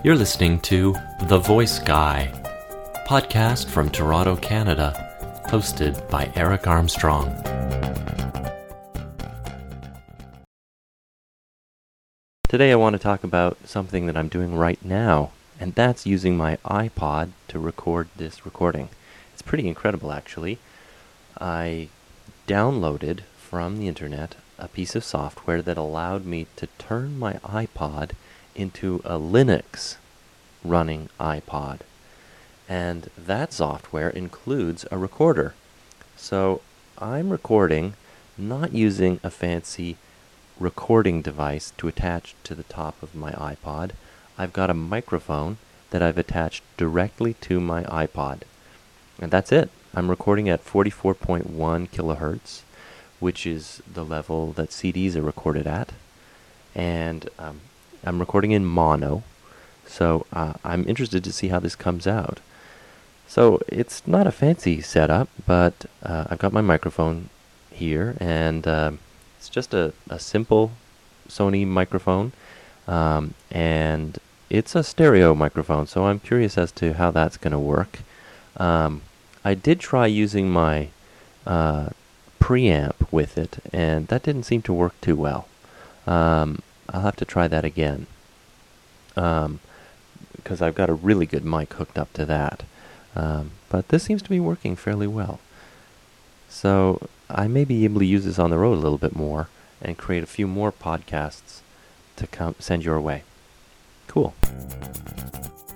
You're listening to The Voice Guy, podcast from Toronto, Canada, hosted by Eric Armstrong. Today I want to talk about something that I'm doing right now, and that's using my iPod to record this recording. It's pretty incredible, actually. I downloaded from the internet a piece of software that allowed me to turn my iPod into a Linux running iPod. And that software includes a recorder. So I'm recording not using a fancy recording device to attach to the top of my iPod. I've got a microphone that I've attached directly to my iPod. And that's it. I'm recording at 44.1 kilohertz, which is the level that CDs are recorded at. And I'm recording in mono, so I'm interested to see how this comes out. So it's not a fancy setup, but I've got my microphone here, and it's just a simple Sony microphone, and it's a stereo microphone, so I'm curious as to how that's going to work. I did try using my preamp with it, and that didn't seem to work too well. I'll have to try that again, because I've got a really good mic hooked up to that. But this seems to be working fairly well. So I may be able to use this on the road a little bit more and create a few more podcasts to send your way. Cool.